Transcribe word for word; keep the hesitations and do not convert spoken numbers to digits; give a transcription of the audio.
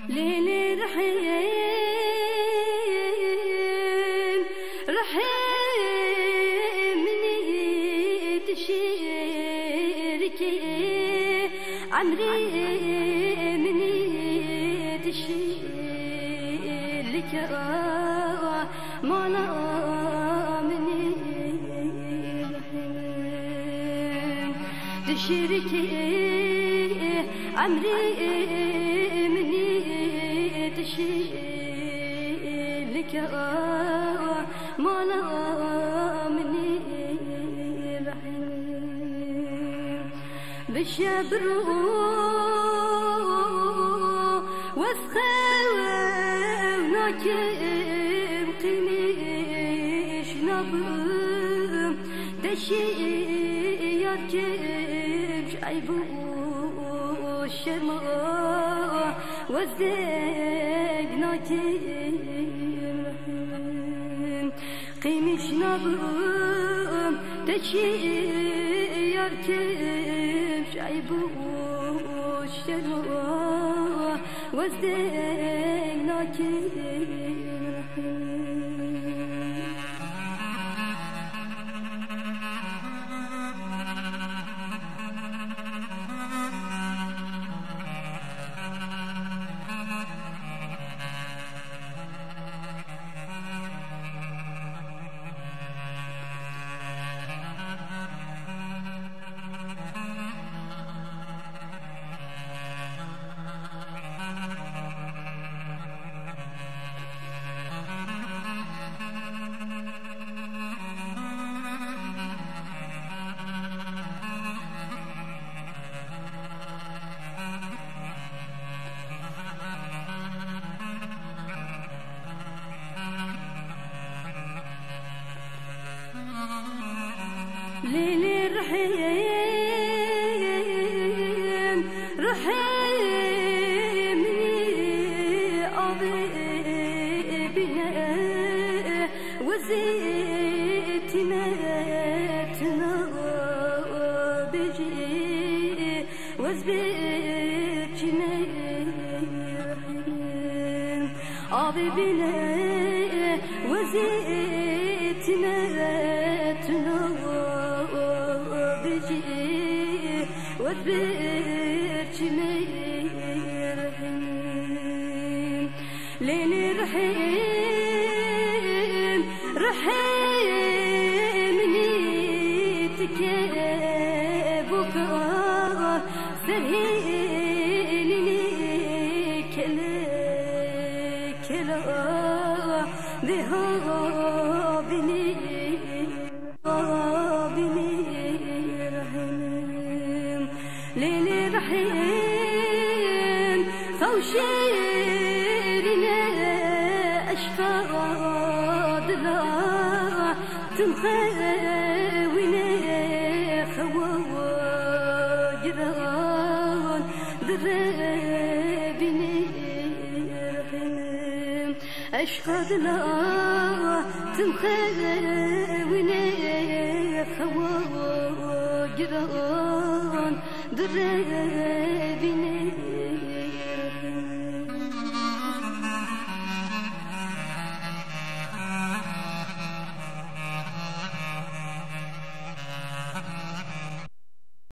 ليل رحيم رحيم مني تشيركي عمري مني تشيرك مولا مني رحيم تشيركي عمري مني تشيلك مولا مني رحيم بالشبر وثقة وناكم قيمش نبم تشيركم عيبو الشرما وزدك ناكم قيمش نبم تشيركم عيبو الشرما وزدك ناكم ليل رحيم رحيم أبي بنا وزيتنا بجي وزبيتنا رحيم أبي بنا وزيتنا وذبرت ميرحيم ليل رحيم رحيم نيتك بكرة سهيلني كلا كلا بها بني ليل رحيم خوشيرنا أشفاض لا تمخوينا خواجران ذرابني رحيم أشفاض لا تمخوينا خواجران دري